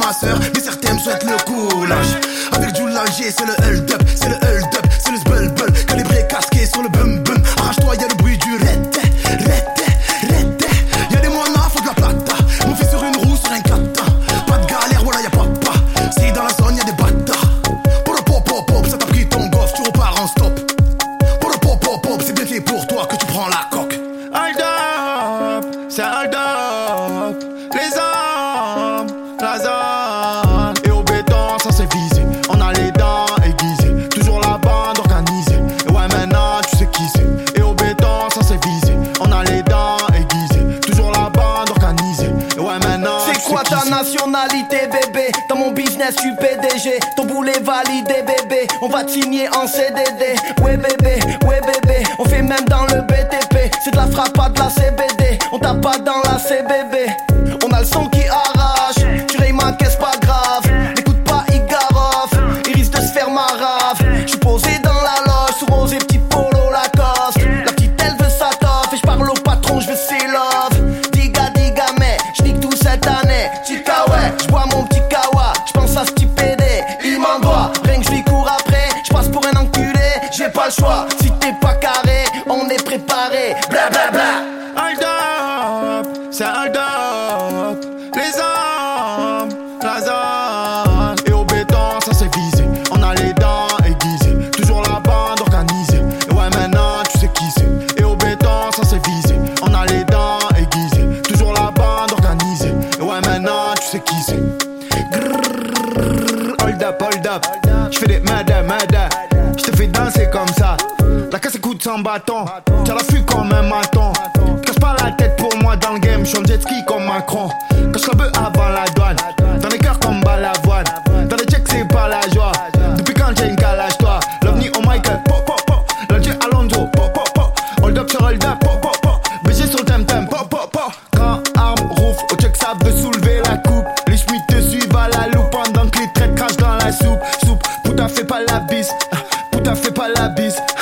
ma soeur, mais certains me souhaitent le coulage. Avec du langer, c'est le hold-up, c'est le hold-up, c'est le zbul-bul. Calibré, casqué sur le bum-bum. Arrache-toi, y'a le bruit du rete, y'a des moinas, faut de la plata. Mon fils sur une roue, sur un kata. Pas de galère, voilà y'a papa. Si dans la zone y'a des bâtards. Pour le pop-pop-pop, ça t'a pris ton gosse, tu repars en stop. Pour le pop-pop-pop, c'est bien fait pour toi que tu prends la coque. Hold up, c'est hold up. Les hommes, la zone. Et au béton, ça c'est visé. On a les dents aiguisées. Toujours la bande organisée. Et ouais, maintenant tu sais qui c'est. Et au béton, ça c'est visé. On a les dents aiguisées. Toujours la bande organisée. Et ouais, maintenant c'est quoi ta nationalité, bébé? Dans mon business, je suis PDG. Ton boulet validé, bébé. On va te signer en CDD. Ouais, bébé, on fait même dans le BTP. C'est de la frappe, pas de la CBD. On tape pas dans la CBB. On a le son qui arrache. Tu rayes ma caisse, pas grave. N'écoute pas Igaroff, il risque de se faire ma rave. J'suis posé dans la loge, sous rose et petit polo Lacoste. La petite elle veut sa toffe et j'parle au patron, j'veux ses love. Diga, mais j'nique tout cette année. Chica ouais, j'bois mon petit kawa. J'pense à ce petit PD, il m'en doit. Rien que j'lui cours après, j'passe pour un enculé. J'ai pas le choix, si t'es pas carré, on est préparé. Bla bla bla. Hold up, c'est hold up. Les hommes, la zone. Et au béton, ça c'est visé. On a les dents aiguisées. Toujours la bande organisée. Et ouais, maintenant tu sais qui c'est. Et au béton, ça c'est visé. On a les dents aiguisées. Toujours la bande organisée. Et ouais, maintenant tu sais qui c'est. Hold up. J'fais des murder. J'te fais danser comme ça. La casse écoute sans bâton. T'as la fuite comme un maton. Casse pas la tête pour moi dans le game. J'suis en jet ski comme Macron. Cache la bœuf avant la douane. Dans les cœurs comme Balavoine. Dans les checks c'est pas la joie. Depuis quand j'ai une calage toi. L'ovni au Michael. L'Alger Alonso. Hold up sur hold up. BG sur le temtem. Quand arme rouf. Au check ça veut soulever la coupe. Les schmitts te suivent à la loupe. Pendant que les traites crachent dans la soupe. Putain fais pas la bise.